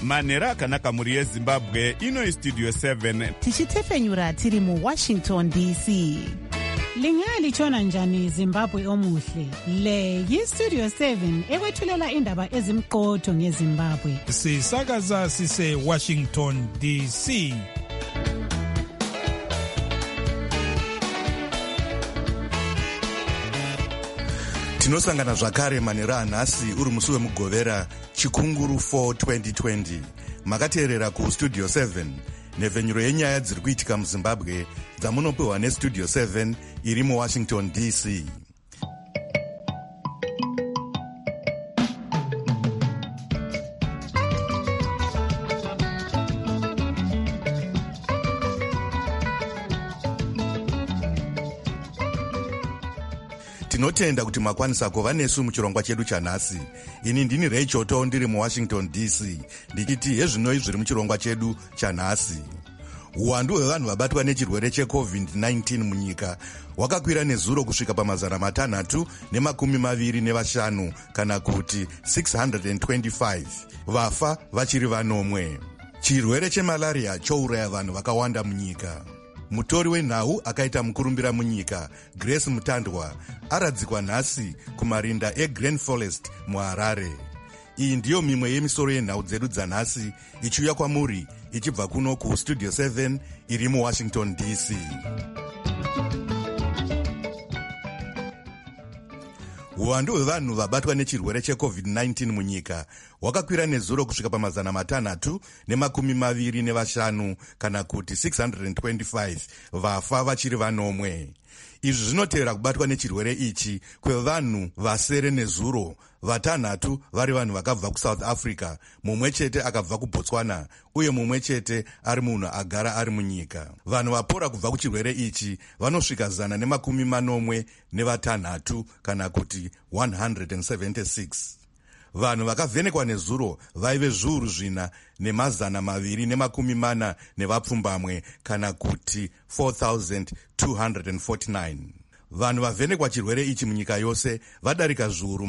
manhero akanaka mhuri yezimbabwe. Ino istudio 7 tichitefenyura tiri muWashington DC. Lingalitshona njani Zimbabwe omuhle? Le yistudio 7 ekwethulela indaba ezimqotho ngeZimbabwe. Sisakaza sise Washington DC. Tinosangana zvakare manhero anhasi uri musi wemugovera chikunguru 4 2020. Makateerera kustudio 7 nhevhenyuro yenyaya dziri kuitika muZimbabwe dzamunopiwa nestudio 7 iri muWashington DC. Tinotenda kuti makwanisa kuva nesu muchirongwa chedu chanhasi. Ini ndini Ray Choto ndiri muWashington DC ndichiti hezvinoi zviri muchirongwa chedu chanhasi. Uwandu hwevanhu vabatwa nechirwere cheCovid-19 munyika hwakakwira nezuro kusvika pa325 kana kuti 625, vafa vachiri vanomwe. Chirwere chemalaria chouraya vanhu vakawanda munyika. Mutori wenhau akaita mukurumbira munyika Grace Mutandwa aradzikwa nhasi kumarinda eGreen Forest muHarare. Iyi ndiyo mimwe yemisoro yenhau dzedu dzanhasi ichiuya kwamuri ichibva kuno kustudio 7 iri muWashington DC. Uwandu hwevanhu vabatwa nechirwere cheCovid-19 munyika hwakakwira nezuro kusvika pa325 kana kuti 625, vafa vachiri vanomwe. Izvi zvinotevera kubatwa nechirwere ichi kwevanhu vasere nezuro, 6 vari vanhu vakabva kuSouth Africa, mumwe chete akabva kuBotswana uye mumwe chete ari munhu agara ari munyika. Vanhu vapora kubva kuchirwere ichi vanosvika 146 kana kuti 176. Vanhu vakavhenekwa nezuro vaive zviuru 4,240 nevapfumbamwe kana kuti 4,249. Vanhu vavhenekwa chirwere ichi munyika yose vadarika zviuru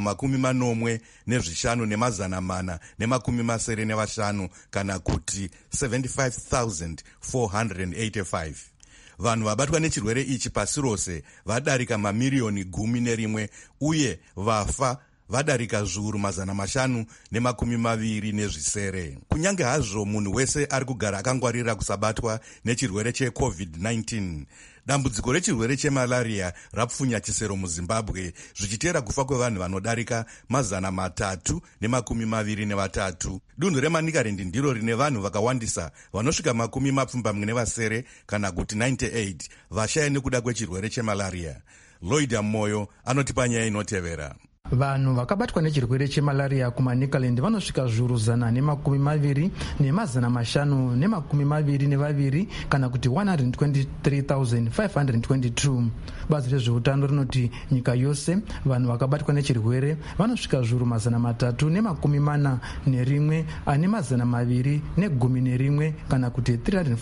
45,485 kana kuti 75,485. Vanhu vabatwa nechirwere ichi pasi rose vadarika 10,000,000 uye vafa vadarika zviuru 520. Kunyange hazvo munhu wese ari kugara akangwarira kusabatwa nechirwere cheCovid-19, dambudziko rechirwere chemalaria rapfunya chisero muZimbabwe zvichitera kufa kwevanhu vanodarika 323. Dunhu reManicaland ndiro rine vanhu vakawandisa vanosvika 70 kana kuti 98 vashaya nekuda kwechirwere chemalaria. Lloyd Moyo anotipa nyaya inotevera. Vanhu vakabatwa nechirwere chemalaria kuManicaland vanosvika zviuru 120,522 kana kuti 123,522. Bazi rezveutano rinoti nyika yose vanhu vakabatwa nechirwere vanosvika zviuru 341,211 kana kuti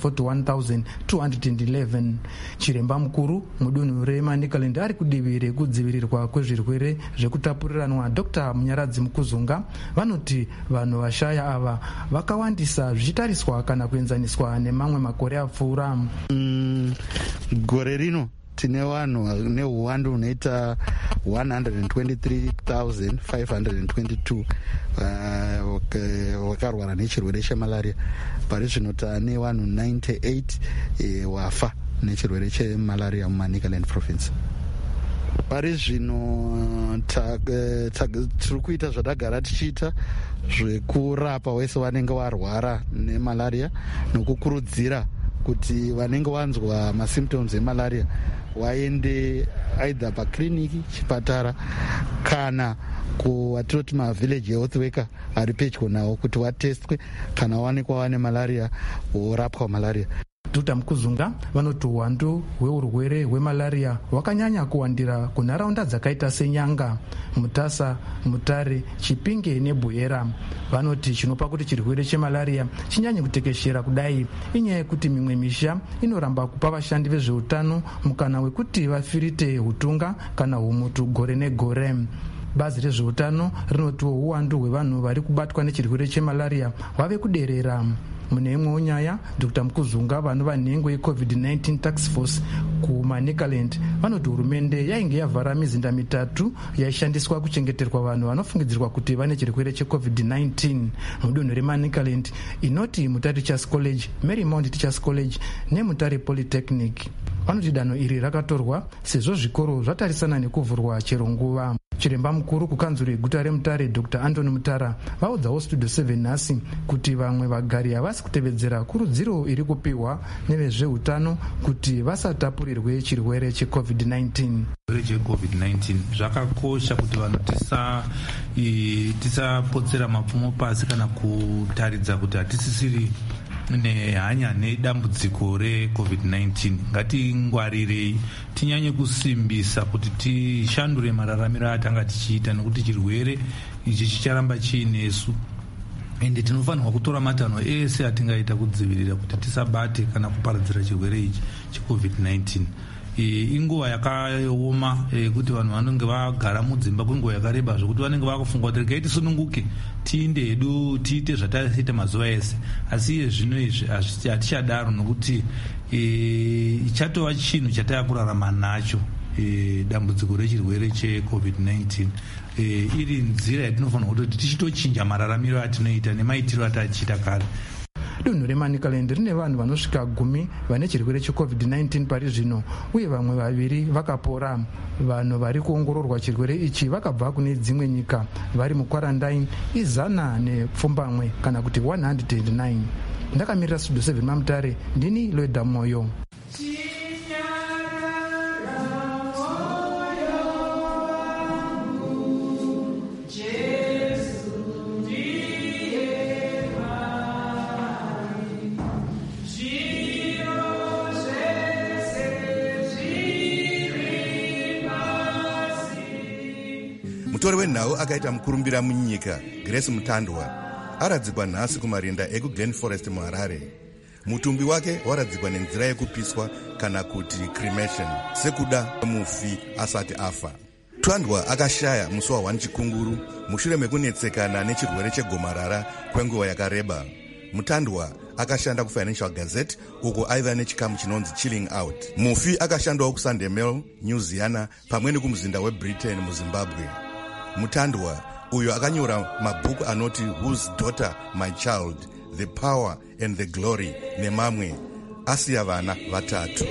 341,211. Chiremba mukuru mudunhu reManicaland ari kudivi rekudzivirirwa kwezvirwere zvekutapuriranwa Dr. Munyaradzi Mukuzunga vanoti vanhu vashaya ava vakawandisa zvichitariswa kana kuenzaniswa nemamwe makore apfuura. Gore rino tine vanhu neuwandu hunoita 123,522 vakarwara nechirwere chemalaria. Pari zvino tane vanhu 98 wafa nechirwere chemalaria muManicaland province. Pari zvino tiri kuita zvatagara tichiita zvekurapa wese vanenge varwara nemalaria nokukurudzira kuti vanenge vanzwa masymptoms emalaria vaende either pakiriniki, chipatara kana kuvatinoti mavillage health worker ari pedyo navo kuti vatestwe kana vaonekwa vane malaria vorapwa malaria. Dr. Mukuzunga vanoti uwandu hweurwere hwemalaria hwakanyanya kuwandira kunharaunda dzakaita seNyanga, Mutasa, Mutare, Chipinge neBuyera. Vanoti chinopa kuti chirwere chemalaria chinyanye kutekeshera kudai inyaya yekuti mimwe misha inoramba kupa vashandi vezveutano mukana wekuti vafirite hutunga kana humutu gore negore. bazi rezveutano rinotiwo uwandu hwevanhu vari kubatwa nechirwere chemalaria hwave kuderera. Mune imwewo nyaya, Dr. Mukuzunga vanova nhengo yeCovid-19 tax force kuManicaland vanoti hurumende yainge yavhara mizinda 3 yaishandiswa kuchengeterwa vanhu vanofungidzirwa kuti vane chirwere cheCovid-19 mudunhu reManicaland, inoti Mutare Teachers College, Marymount Teachers College neMutare Polytechnic. Vanoti danho iri rakatorwa sezvo zvikoro zvatarisana nekuvhurwa chero nguva. Chiremba mukuru kukanzuro yeguta reMutare, Dr. Anthony Mutara, vaudzawo Studio 7 nhasi kuti vamwe vagari havasi kutevedzera kurudziro iri kupiwa nevezveutano kuti vasatapurirwe chirwere cheCovid-19. Chirwere cheCovid-19 zvakakosha kuti vanhu tisapotsera mapfumo pasi kana kutaridza kuti hatisisiri nehanya nedambudziko reCovid-19. Ngatingwarirei, tinyanye kusimbisa kuti tishandure mararamiro atanga tichiita, nekuti chirwere ichi chicharamba chiinesu. Ende tinofanirwa kutora matanho ese atingaita kudzivirira kuti tisabate kana kuparadzira chirwere ichi cheCovid-19. Inguva yakaoma kuti vanhu vanenge vagara mudzimba kwenguva yakareba zvokuti vanenge vakufunga kuti regai tisununguke tiinde hedu tiite zvataita mazuva ese. Asi iye zvino izvi hatichadaro, nokuti ichatova chinhu chataakurarama nacho dambudziko rechirwere cheCovid-19. Iri nzira yatinofanira kuti tichitochinja mararamiro atinoita nemaitiro atachiita kare. Dunhu reManicaland rine vanhu vanosvika 10 vane chirwere cheCovid-19 pari zvino, uye vamwe 2 vakapora. Vanhu vari kuongororwa chirwere ichi vakabva kune dzimwe nyika vari mukwarandaini 120 kana kuti 109. Ndakamirira Studio 7 maMutare, ndini Loida Moyo. Mutori wenhau akaita mukurumbira munyika Grace Mutandwa aradzikwa nhasi kumarinda ekuGlen Forest muHarare. Mutumbi wake waradzikwa nenzira yekupiswa kana kuti cremation, sekuda mufi asati afa. Mutandwa akashaya musi wa1 Chikunguru mushure mekunetsekana nechirwere chegomarara kwenguva yakareba. Mutandwa akashanda kuFinancial Gazette uko aiva nechikamu chinonzi Chilling Out. Mufi akashandawo kuSunday Mail, Newsiana pamwe nekumuzinda weBritain muZimbabwe. Mutandwa uyo akanyora mabhuku anoti Whose Daughter My Child, The Power and the Glory nemamwe, asiya vana 3.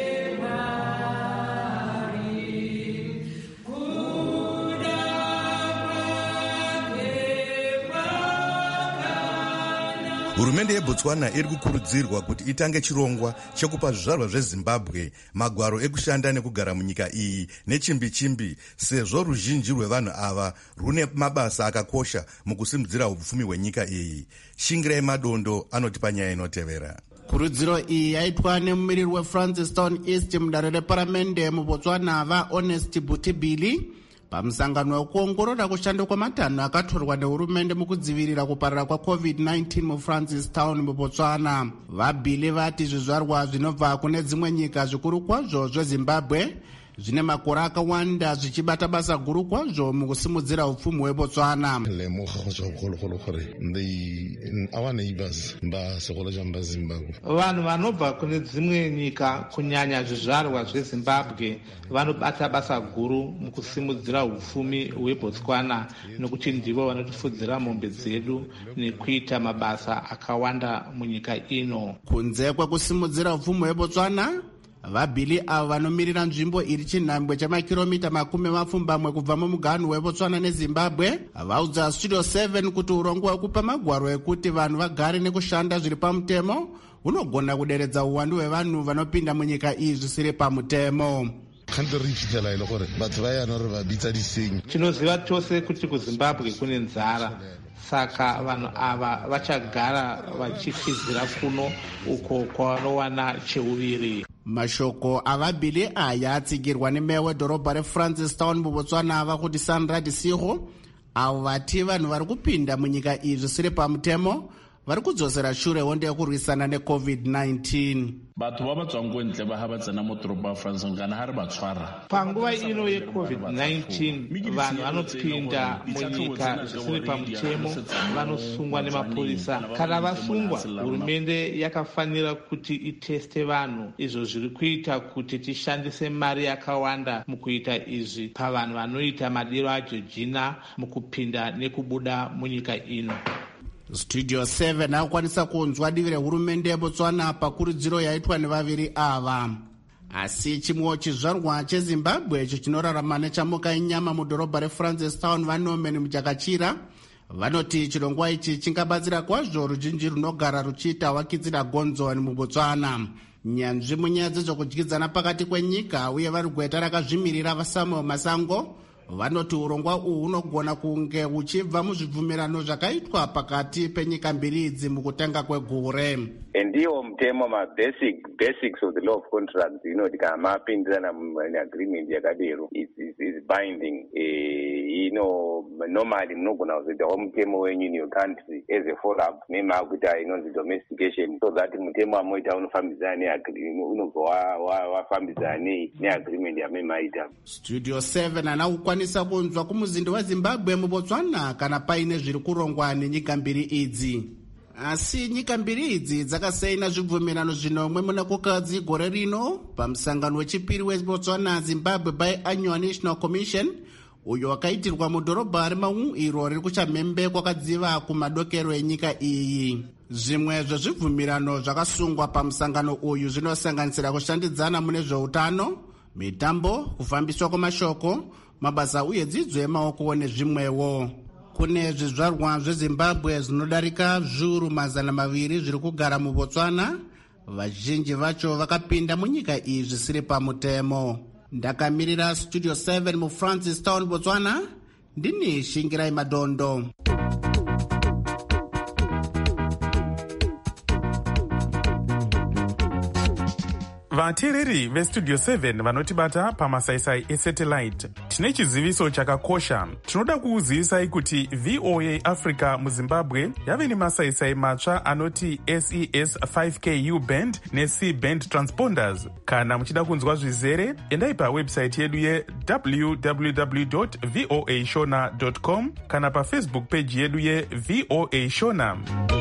Hurumende yeBotswana iri kukurudzirwa kuti itange chirongwa chekupa zvizvarwa zveZimbabwe magwaro ekushanda nekugara munyika iyi nechimbi-chimbi, sezvo ruzhinji rwevanhu ava rune mabasa akakosha mukusimudzira upfumi hwenyika iyi. Shingirai Madondo anoti panyaya inotevera. Kurudziro iyi yaitwa nemumiriri weFrancistown East mudare reparamende muBotswana vaHonest Butibili pamusangano wekuongorora kushanda kwamatanho akatorwa nehurumende mukudzivirira kuparara kwaCovid-19 muFrancistown muBotswana. Vabhili vati zvizvarwa zvinobva kune dzimwe nyika zvikuru kwazvo zveZimbabwe zvine makore akawanda zvichibata basa guru kwazvo mukusimudzira upfumi hweBotswana. Vanhu vanobva kune dzimwe nyika kunyanya zvizvarwa zveZimbabwe vanobata basa guru mukusimudzira upfumi hweBotswana, nokuti ndivo vanotifudzira mombe dzedu nekuita mabasa akawanda munyika ino. Kunze kwekusimudzira upfumi hweBotswana, vabhili ava vanomirira nzvimbo iri chinhambwe chamakiromita 20 kubva mumuganhu weBotswana neZimbabwe vaudza Studio 7 kuti urongwa hwekupa magwaro ekuti vanhu vagare nekushanda zviri pamutemo hunogona kuderedza uwandu hwevanhu vanopinda munyika iyi zvisiri pamutemo. Tinoziva tose kuti kuZimbabwe kune nzara, saka vanhu ava vachagara vachifizira kuno uko kwavanowana cheuviri. Mashoko avabhili aya atsigirwa nemeya wedhorobha reFrancistown muBotswana ava kuti Sandra Disiho, avo vati vanhu vari kupinda munyika iyi zvisiri pamutemo vari kudzosera shure hondo yekurwisana neCovid-19. batho ba ba tswang ko ntle ba ha ba tsena mo toropo ya France kana ha re ba tshwara panguva ino yeCovid-19 vanhu vanopinda munyika zvisiri pamutemo vanosungwa nemapurisa. Kana vasungwa, hurumende yakafanira kuti iteste vanhu. Izvo zviri kuita kuti tishandise mari yakawanda mukuita izvi pavanhu vanoita madiro aJorgina mukupinda nekubuda munyika ino. Studio 7 akukwanisa kunzwa divi rehurumende yeBotswana pakurudziro yaitwa nevaviri ava. Asi chimwewo chizvarwa cheZimbabwe icho chinorarama nechamuka inyama mudhorobha reFrancistown Vanomeni muchakachira vanoti chirongwa ichi chingabatsira kwazvo ruzhinji runogara ruchiita wakidzira gonzoni muBotswana. Nyanzvi munyaya dzezvekudyidzana pakati kwenyika uye vari gweta rakazvimirira vaSamuel Masango vanoti urongwa uhu hunogona kunge huchibva muzvibvumirano zvakaitwa pakati penyika mbiri idzi mukutanga kwegore. Ndiwo mutemo basics of the law of contracts inoti kana mapindirana muagreement yakadero is binding. Normally munogona kuzoitawo mutemo wenyu in your country as a follow up nemakuita inonzi domestication, so that mutemo wamoita unofambidzana unobva wafambidzana neagreement yamemaita. Studio 7 ana kukwanisa kunzwa kumuzinda weZimbabwe muBotswana kana paine zviri kurongwa nenyika mbiri idzi. Asi nyika mbiri idzi dzakasaina zvibvumirano zvinomwe muna kukadzi gore rino pamusangano wechipiri weBotswana Zimbabwe Biannual National Commission uyo wakaitirwa mudhorobha reMau iro riri kuchamhembe kwakadziva kumadokero enyika iyi. Zvimwe zvezvibvumirano zvakasungwa pamusangano uyu zvinosanganisira kushandidzana mune zveutano, mitambo, kufambiswa kwamashoko, mabasa uye dzidzo yemaoko nezvimwewo. Kune zvizvarwa zveZimbabwe zvinodarika zviuru 200 zviri kugara muBotswana, vazhinji vacho vakapinda munyika iyi zvisiri pamutemo. Ndakamirira Studio 7 muFrancistown Botswana, ndini Shingirai Madondo. vateereri vestudio 7 vanotibata pamasaisai esatellite, tine chiziviso chakakosha. Tinoda kukuzivisai kuti VOA Africa muZimbabwe yave nemasaisai matsva anoti SES 5K U-band neC-band transponders. Kana muchida kunzwa zvizere, endai pawebsite yedu ye-www.voashona.com kana pafacebook page yedu ye-VOA Shona.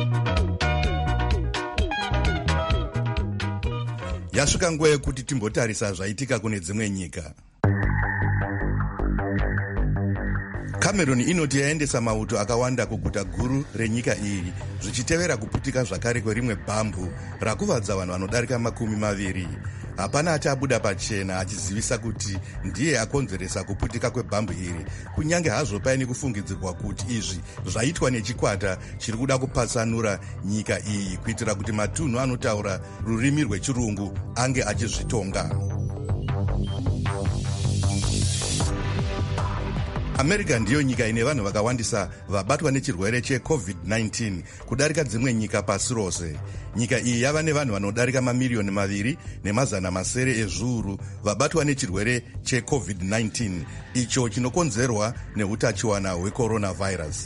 Yasvika nguva yekuti timbotarisa zvaitika kune dzimwe nyika. Cameroon inoti yaendesa mauto akawanda kuguta guru renyika iyi, zvichitevera kuputika zvakare kwerimwe bhambu rakuvadza vanhu vanodarika 20. Hapana achabuda pachena achizivisa kuti ndiye akonzeresa kuputika kwebhambu iri, kunyange hazvo paine kufungidzirwa kuti izvi zvaitwa nechikwata chiri kuda kupatsanura nyika iyi kuitira kuti matunhu anotaura rurimi rwechirungu ange achizvitonga. America ndiyo nyika ine vanhu vakawandisa vabatwa nechirwere cheCovid-19 kudarika dzimwe nyika pasi rose. Nyika iyi yava nevanhu vanodarika 2,700,000 ezviuru vabatwa nechirwere cheCovid-19, icho chinokonzerwa neutachiwana hwecoronavirus.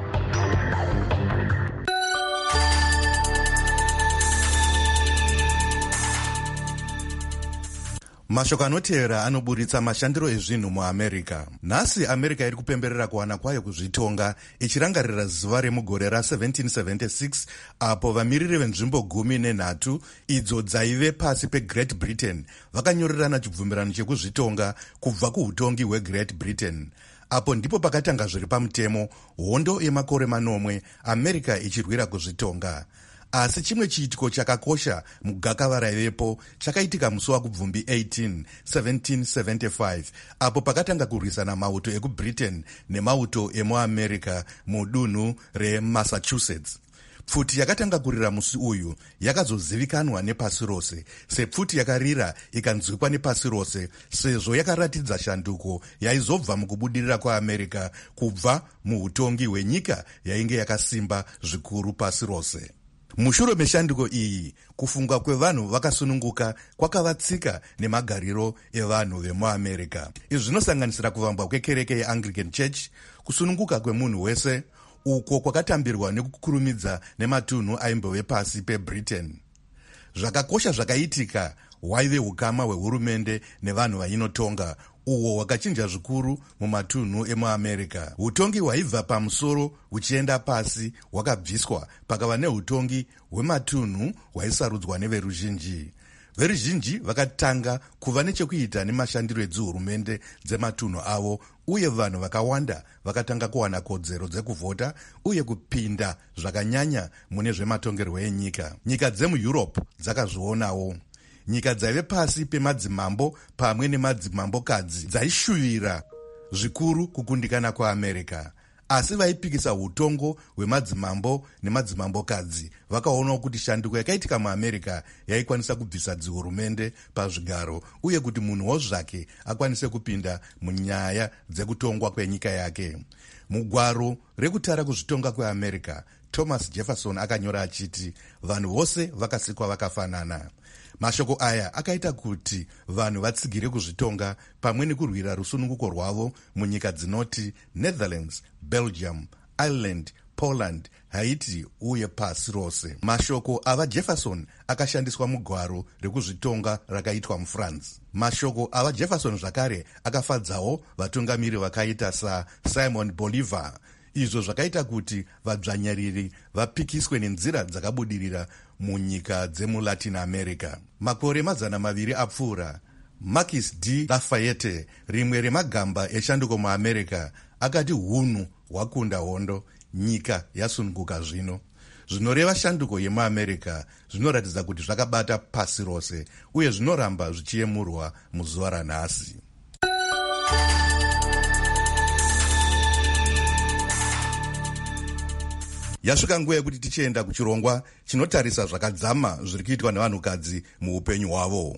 Mashoko anotevera anoburitsa mashandiro ezvinhu muAmerica. Nhasi America iri kupemberera kuwana kwayo kuzvitonga, ichirangarira zuva remugore ra1776 apo vamiriri venzvimbo 13 idzo dzaive pasi peGreat Britain vakanyorerana chibvumirano chekuzvitonga kubva kuutongi hweGreat Britain. Apo ndipo pakatanga zviri pamutemo hondo yemakore 9 America ichirwira kuzvitonga. Asi chimwe chiitiko chakakosha mugakava raivepo chakaitika musi waKubvumbi 18, 1775, apo pakatanga kurwisana mauto ekuBritain nemauto emuAmerica mudunhu reMassachusetts. Pfuti yakatanga kurira musi uyu yakazozivikanwa nepasi rose sepfuti yakarira ikanzwikwa nepasi rose, sezvo yakaratidza shanduko yaizobva mukubudirira kwaAmerica kubva muutongi hwenyika yainge yakasimba zvikuru pasi rose. Mushure meshanduko iyi, kufunga kwevanhu vakasununguka kwakavatsika nemagariro evanhu vemuAmerica. Izvi zvinosanganisira kuvambwa kwekereke yeAnglican Church, kusununguka kwemunhu wese, uko kwakatambirwa nekukurumidza nematunhu aimbove pasi pebritain. Zvakakosha zvakaitika waive ukama hwehurumende nevanhu vainotonga, uwo hwakachinja zvikuru mumatunhu emuamerica. Utongi hwaibva pamusoro huchienda pasi hwakabviswa, pakava neutongi hwematunhu hwaisarudzwa neveruzhinji. Veruzhinji vakatanga kuva nechekuita nemashandiro edzihurumende dzematunhu avo, uye vanhu vakawanda vakatanga kuwana kodzero dzekuvhota uye kupinda zvakanyanya mune zvematongerwo enyika. Nyika dzemueurope dzakazvionawo. Nyika dzaive pasi pemadzimambo pamwe nemadzimambokadzi dzaishuvira zvikuru kukundikana kwaAmerica, asi vaipikisa utongo hwemadzimambo nemadzimambokadzi vakaonawo kuti shanduko yakaitika muAmerica yaikwanisa kubvisa dzihurumende pazvigaro uye kuti munhuwo zvake akwanise kupinda munyaya dzekutongwa kwenyika yake. Mugwaro rekutara kuzvitonga kweAmerica, Thomas Jefferson akanyora achiti vanhu vose vakasikwa vakafanana. Mashoko aya akaita kuti vanhu vatsigire kuzvitonga pamwe nekurwira rusununguko rwavo munyika dzinoti Netherlands, Belgium, Ireland, Poland, Haiti uye pasi rose. Mashoko ava Jefferson akashandiswa mugwaro rekuzvitonga rakaitwa muFrance. Mashoko ava Jefferson zvakare akafadzawo vatungamiri vakaita saSimon Bolivar. Izvo zvakaita kuti vadzvanyariri vapikiswe nenzira dzakabudirira munyika dzemulatin America. Makore mazana maviri apfuura, Marquis de Lafayette, rimwe remagamba eshanduko muAmerica, akati hunhu hwakunda hondo, nyika yasununguka zvino. Zvinoreva shanduko yemuAmerica zvinoratidza kuti zvakabata pasi rose uye zvinoramba zvichiyemurwa muzuva ranhasi. Yasvika nguva yekuti tichienda kuchirongwa chinotarisa zvakadzama zviri kuitwa nevanhukadzi muupenyu hwavo.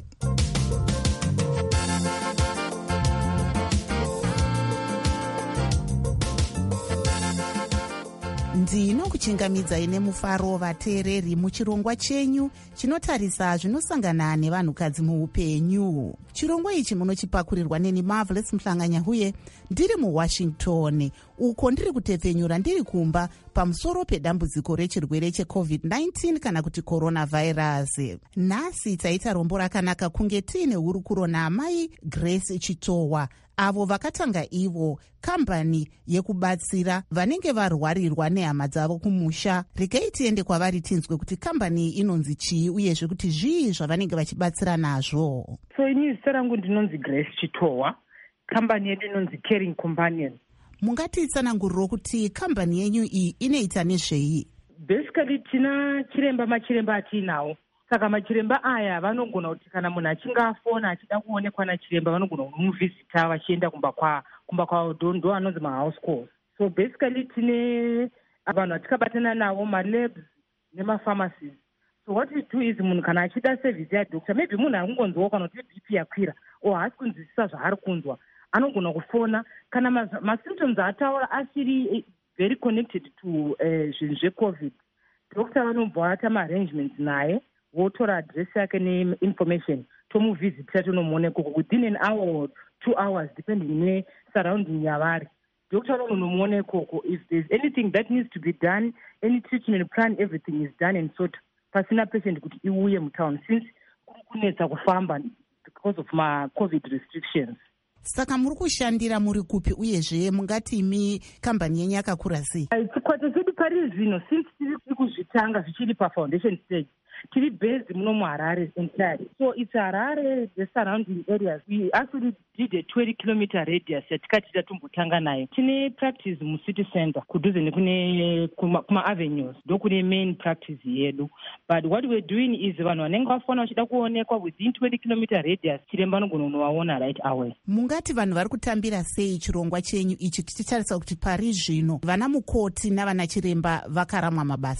Ndinokuchingamidzai nemufaro vateereri muchirongwa chenyu chinotarisa zvinosangana nevanhukadzi muupenyu. Chirongwa ichi munochipakurirwa neni Marvelous Mhlanganyahuye ndiri muWashington, uko ndiri kutepfenyura ndiri kumba pamusoro pedambudziko rechirwere cheCovid-19 kana kuti coronavirus. Nhasi taita rombo rakanaka kunge tiine hurukuro naamai Grace Chitowa, avo vakatanga ivo kambani yekubatsira vanenge varwarirwa nehama dzavo kumusha. Regai tiende kwavari tinzwe kuti kambani inonzi chii uyezve kuti zvii zvavanenge vachibatsira nazvo. So ini zita rangu ndinonzi Grace Chitowa, kambani yedu inonzi Caring Companion. Mungatitsananguriro kuti kambani yenyu iyi inoita nezvei? Basically tina machiremba atinawo. Saka machiremba aya vanogona kuti kana munhu achinge afona achida kuonekwa nachiremba vanogona kumuvhizita vachienda kumba kwavo, ndo anonzi mahouse calls. So basically tine vanhuvatikabatana navo malabs nemapharmacies. So what we do is munhu kana achida service yadhokta, maybe munhu akungonzwawo kana kuti BP yakwira o haasi kunzwisisa zvaari kunzwa, anogona kufona kana masymptoms ataura asiri very connected to zvinhu zveCovid. Dhokta vanobva vaita maarrangements naye, votora address yake neinformation, tomuvhizitira tonomuona koko within an hour or 2 hours depending nesurrounding yavari. Doctor vanonomuona koko. If there's anything that needs to be done, any treatment plan, everything is done and sort pasina patient kuti iuye mutown since kunetsa kufamba because of COVID restrictions. Saka muri kushandira muri kupi uyezve mungati imi kambani yenyu yakakura sei? Chikwata chedu pari zvino since tiri kuzvitanga zvichiri pafoundation stage, tiri based muno muHarare entirely. So it's Harare, the surrounding areas. We actually did a 20-kilometer radius yatikati tatombotanga nayo. Tine practice mucity center kudhuze nekune kuma avenues ndokune main practice yedu. But what we're doing is vanhu vanenge vafona vachida kuonekwa within 20-kilometer radius chiremba anogona kunovaona right away. Mungati vanhu vari kutambira sei chirongwa chenyu ichi tichitarisa kuti pari zvino vana mukoti navana chiremba vakaramwa mabasa? Tiri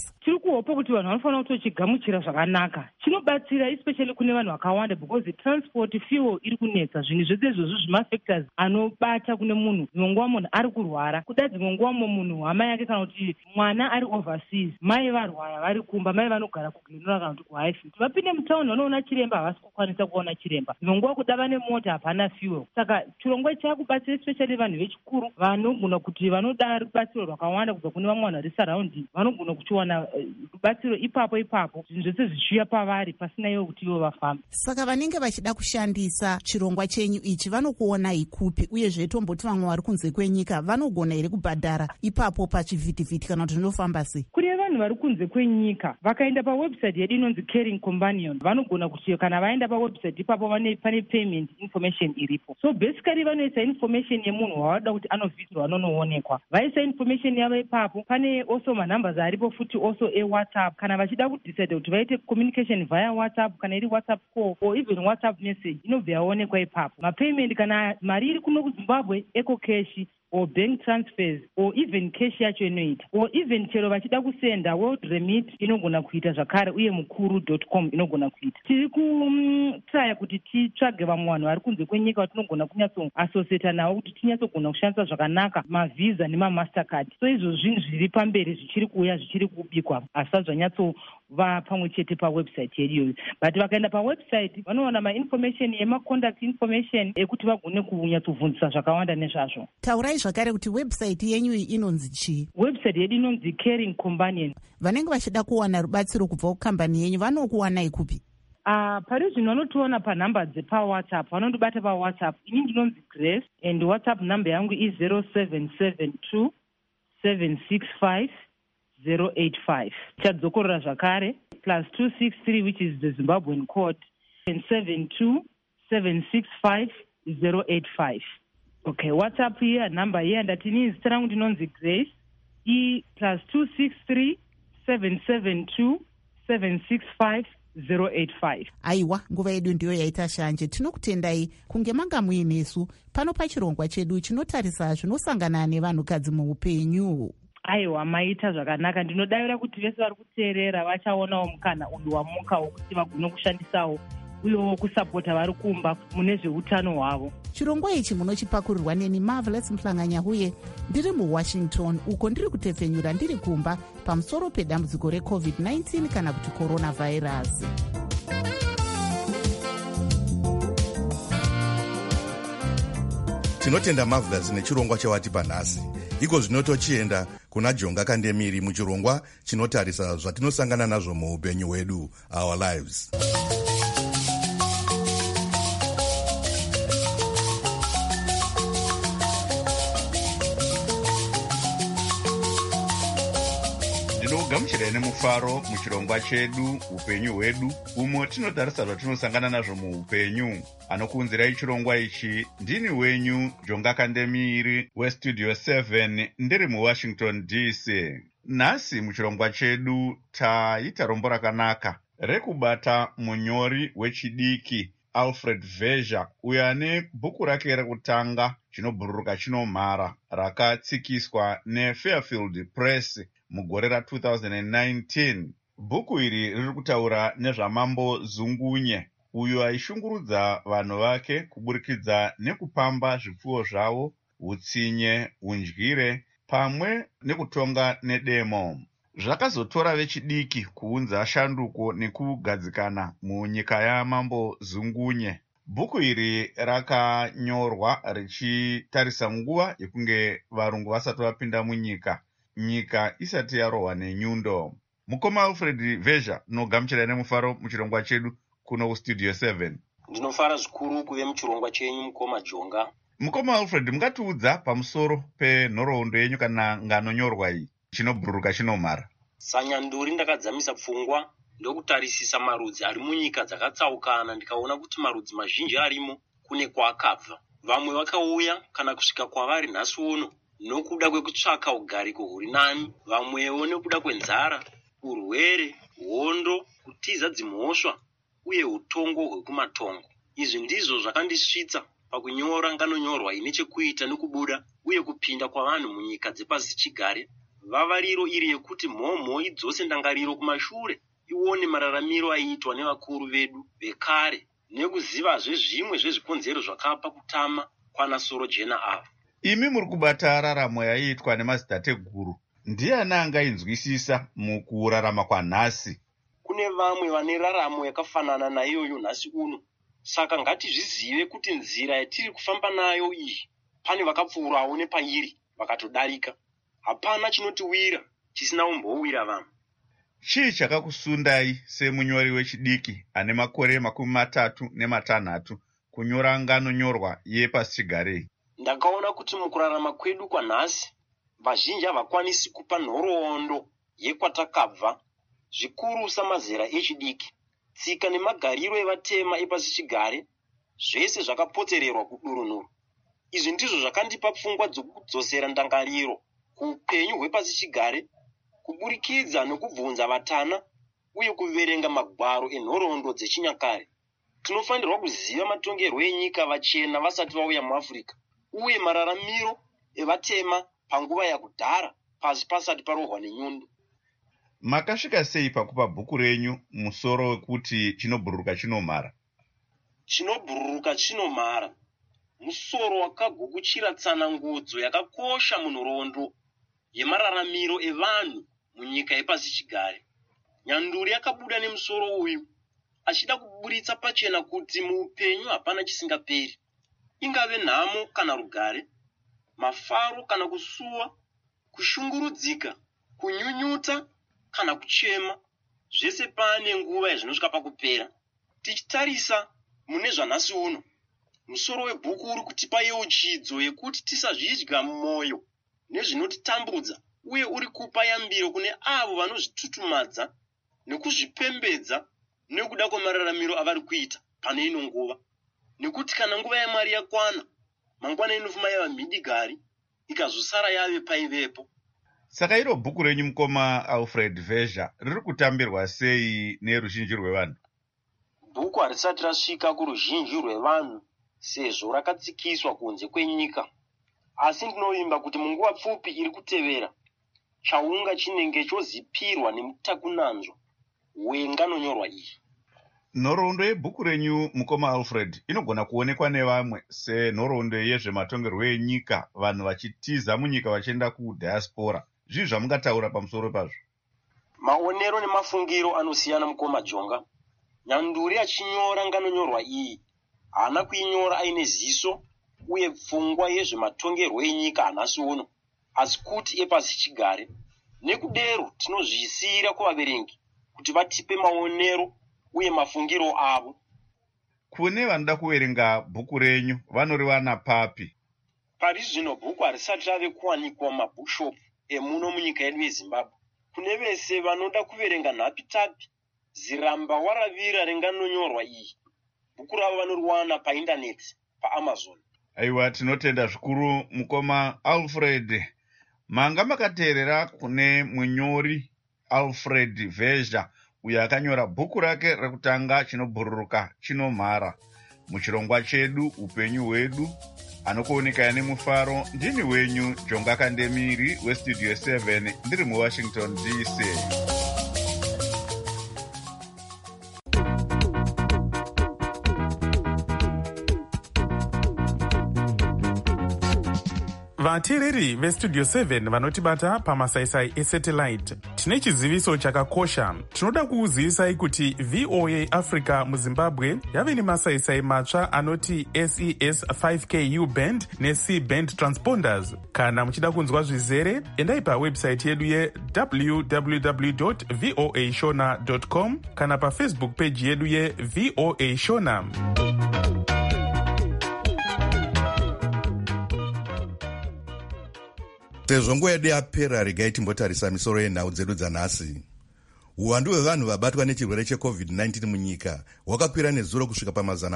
paripowo pokuti vanhu vanofanira kutochigamuchira zvakanaka. Chinobatsira especially kune vanhu vakawanda because transport fuel iri kunetsa. Zvinhu zvese izvozvo zvimafactors anobata kune munhu. Dzimwe nguva munhu ari kurwara, kuda dzimwe nguva munhu hama yake kana kuti mwana ari overseas, mai varwara vari kumba, mai vanogara kuGlenora kana kuti kuHighfield, vapinde mutaundi vanoona chiremba havasi kukwanisa kuona chiremba. Dzimwe nguva kuda vane mota hapana fuel. Saka chirongwa chakubatsira especially vanhu vechikuru vanogona kuti vanoda rubatsiro rwakawanda kubva kune vamwe vanhu vari surrounding, vanogona kuchiwana rubatsiro ipapo zvinhu zvese zvichiuya pavari pasina ivo kuti ivo vafamba. Saka vanenge vachida kushandisa chirongwa chenyu ichi vanokuonai kupi, uyezve tomboti vamwe vari kunze kwenyika vanogona here kubhadhara ipapo pachivhitivhiti kana kuti zvinofamba sei? Kune vanhu vari kunze kwenyika vakaenda pawebsite yedu inonzi Caring Companion, vanogona kuti kana vaenda pawebsite ipapo pane payment information iripo. So basically vanoisa information yemunhu wavada kuti anovhitirwa anonoonekwa, vaisa information yavo ipapo. Pane also manumbers aripo futi also WhatsApp kana vachida kudecide kuti vaite communication via WhatsApp, kana iri WhatsApp call or even WhatsApp message inobva yaonekwa ipapo. Mapayment kana mari iri kuno kuZimbabwe eco cash or bank transfers or even cash yacho inoita, or even chero vachida kusenda world remit inogona kuita zvakare, uye mukuru.com inogona kuita. Tiri kutraya kuti titsvage vamwe vanhu vari kunze kwenyika vatinogona kunyatso associate navo kuti tinyatsogona kushandisa zvakanaka mavisa nemamastercard. So izvo zvinhu zviri pamberi zvichiri kuuya zvichiri kubikwa, hasati zvanyatsova pamwe chete pawebsite yedu iyoyo. But vakaenda pawebsite vanowana mainformation yemacontact information ekuti vagone kunyatsobvunzisa zvakawanda nezvazvo. Taurai zvakare kuti website yenyu inonzi chii? Website yedu inonzi Caring Companion. Vanenge vachida kuwana rubatsiro kubva kukambani yenyu vanokuwanai kupi? Pari zvino vanotiona panhamba dzepawhatsapp, vanondibata pawhatsapp. Ini ndinonzi Grace and WhatsApp number yangu i 0772 765 085. Chadzokorera zvakare plus 263 which is the Zimbabwean code and 72 765 085. Okay, WhatsApp here number here ndatini zita rangu ndinonzi Grace i plus 263 772 765 085. Aiwa, nguva yedu ndiyo yaita shanje. Tinokutendai kunge manga muinesu pano pachirongwa chedu chinotarisa zvinosangana nevanhukadzi muupenyu. Aiwa, maita zvakanaka. Ndinodavira kuti vese vari kuteerera vachaonawo mukana uyu wamuka wokuti vagone kushandisawo uyewo kusapota vari kumba mune zveutano hwavo. Chirongwa ichi munochipakurirwa neni Marvelous Mhlanganya, uye ndiri muWashington uko ndiri kutepfenyura ndiri kumba pamusoro pedambudziko reCovid-19 kana kuti coronavirus. Tinotenda Marvelous nechirongwa chawatipa nhasi. Iko zvinotochienda kuna Jonga Kandemiri muchirongwa chinotarisa zvatinosangana nazvo muupenyu hwedu, our lives. Ndinogamuchira nemufaro muchirongwa chedu upenyu hwedu, umo tinotarisa zvatinosangana nazvo muupenyu. Anokuunzirai chirongwa ichi ndini wenyu Jonga Kandemiri westudio 7 ndiri muWashington DC. Nhasi muchirongwa chedu taita rombo rakanaka rekubata munyori wechidiki Alfred Vesha, uyo ane bhuku rake rekutanga Chinobhururuka chinomhara rakatsikiswa neFairfield Press mugore ra2019. Bhuku iri riri kutaura nezvamambo Zungunye, uyo aishungurudza vanhu vake kuburikidza nekupamba zvipfuwo zvavo, utsinye, undyire pamwe nekutonga nedemo. Zvakazotora vechidiki kuunza shanduko nekugadzikana munyika yamambo Zungunye. Bhuku iri rakanyorwa richitarisa nguva yekunge varungu vasati vapinda munyika, nyika isati yarohwa nenyundo. Mukoma Alfred Vesha, nogamuchira nemufaro muchirongwa chedu kuno kustudio 7. Ndinofara zvikuru kuve muchirongwa chenyu mukoma Jonga. Mukoma Alfred, mungatiudza pamusoro penhoroondo yenyu kana nganonyorwa iyi Chinobhururuka chinomhara? Sanyanduri ndakadzamisa pfungwa ndokutarisisa marudzi ari munyika dzakatsaukana, ndikaona kuti marudzi mazhinji arimo kune kwaakabva. Vamwe vakauya kana kusvika kwavari nhasi uno nokuda kwekutsvaka ugariko huri nani, vamwewo nokuda kwenzara, urwere, hondo, kutiza dzimhosva uye utongo hwekumatongo. Izvi ndizvo zvakandisvitsa pakunyora nganonyorwa ine chekuita nokubuda uye kupinda kwavanhu munyika dzepasi chigare vavariro iri yekuti mhomho idzose ndangariro kumashure, ione mararamiro aiitwa nevakuru vedu vekare, nekuzivazve zvimwe zvezvikonzero zvakapa kutama kwanasoro jena ava. Imi muri kubata raramo yaiitwa nemadzitateguru. Ndiani angainzwisisa mukurarama kwanhasi? Kune vamwe vane raramo yakafanana naiyoyo nhasi uno. Saka ngatizvizive kuti nzira yatiri kufamba nayo iyi, pane vakapfuurawo nepairi vakatodarika. Hapana chinotiwira chisina umbowira vamwe. Chii chakakusundai semunyori wechidiki ane makore 36 kunyora ngano nyorwa yepasichigarei? Ndakaona kuti mukurarama kwedu kwanhasi, vazhinji havakwanisi kupa nhoroondo yekwatakabva, zvikuru samazera echidiki. Tsika nemagariro evatema epasichigare, zvese zvakapotsererwa kudurunhuru. Izvi ndizvo zvakandipa pfungwa dzokudzosera ndangariro kuupenyu hwepasichigare, kuburikidza nokubvunza vatana uye kuverenga magwaro enhoroondo dzechinyakare. Tinofanirwa kuziva matongerwo enyika vachena vasati vauya muAfrica, uye mararamiro evatema panguva yakudhara pasi pasati parohwa nenyundo. Makasvika sei pakupa bhuku renyu musoro wekuti chinobhururuka chinomhara? Chinobhururuka chinomhara musoro wakagukuchira tsanangudzo yakakosha munhoroondo yemararamiro evanhu munyika yepasichigare. Nyanduri yakabuda nemusoro uyu achida kuburitsa pachena kuti muupenyu hapana chisingaperi. Ingave nhamo kana rugare, mafaro kana kusuwa, kushungurudzika, kunyunyuta kana kuchema, zvese pane nguva yazvinosvika pakupera. Tichitarisa mune zvanhasi uno, musoro webhuku uri kutipa yeuchidzo yekuti tisazvidya mumwoyo nezvinotitambudza, uye uri kupa yambiro kune avo vanozvitutumadza nekuzvipembedza nekuda kwemararamiro avari kuita pane ino nguva. Nekuti kana nguva yaMwari yakwana, mangwana inofuma yava mhidigari, ikazosara yave paivepo. Saka iro bhuku renyu mukoma Alfred Vesha riri kutambirwa sei neruzhinji rwevanhu? Bhuku harisati rasvika kuruzhinji rwevanhu sezvo rakatsikiswa kunze kwenyika. Asi ndinovimba kuti munguva pfupi iri kutevera, chaunga chinenge chozipirwa nemutakunanzvo wengano nyorwa iyi. Nhoroondo yebhuku renyu mukoma Alfred inogona kuonekwa nevamwe senhoroondo yezvematongerwo enyika, vanhu vachitiza munyika vachienda kudiaspora. Zvii zvamungataura pamusoro pazvo? Maonero nemafungiro anosiyana mukoma Jonga. Nyanduri achinyora ngano nyorwa iyi haana kuinyora aine ziso uye pfungwa yezvematongerwo enyika hanhasi uno, asi kuti epasichigare. Nekudero tinozvisiyira kuvaverengi kuti vatipe maonero uye mafungiro avo. Kune vanoda kuverenga bhuku renyu vanoriwana papi? Pari zvino bhuku harisati rave kuwanikwa mumabhukshop emuno munyika yedu yeZimbabwe. Kune vese vanoda kuverenga nhapitapi, ziramba waravira renganonyorwa iyi, bhuku ravo vanoriwana paindaneti paAmazon. Aiwa, tinotenda zvikuru mukoma Alfred. Manga makateerera kune munyori Alfred Vesha uyo akanyora bhuku rake rekutanga Chinobhururuka chinomhara. Muchirongwa chedu upenyu hwedu, anokuoneka nemufaro, ndini wenyu Jonga Kandemiri weStudio 7 ndiri muWashington DC. vateereri vestudio 7 vanotibata pamasaisai esatellite, tine chiziviso chakakosha. Tinoda kuuzivisai kuti VOA Africa muZimbabwe yave nemasaisai matsva anoti SES 5KU band neC band transponders. Kana muchida kunzwa zvizere, endai pawebsite yedu ye-www.voashona.com kana pafacebook page yedu ye-VOA Shona. Sezvo nguva yedu yapera, regai timbotarisa misoro yenhau dzedu dzanhasi. Uwandu hwevanhu vabatwa nechirwere cheCovid-19 munyika hwakakwira nezuro kusvika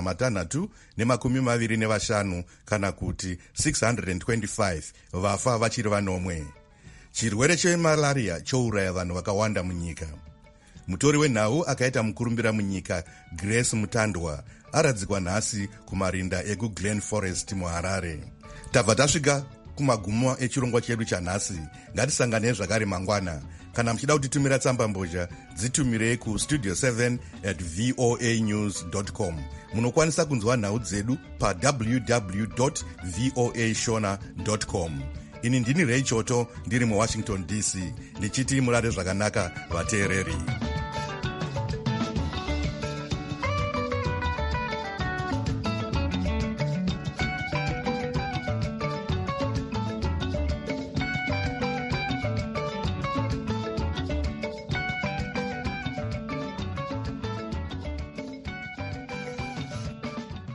pa525 kana kuti 625, vafa vachiri vanomwe. Chirwere chemalaria chouraya vanhu vakawanda munyika. Mutori wenhau akaita mukurumbira munyika Grace Mutandwa aradzikwa nhasi kumarinda ekuGlen Forest muHarare. Tabva tasvika kumagumo echirongwa chedu chanhasi. Ngatisangane zvakare mangwana. Kana muchida kutitumira tsamba mbozha, dzitumirei kustudio7@voanews.com. Munokwanisa kunzwa nhau dzedu www.voashona.com. Ini ndini Ray Choto, ndiri muWashington DC, ndichiti murare zvakanaka vateereri.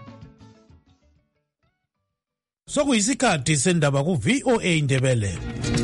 Sokuyisikhathi sendaba ku VOA Ndebele.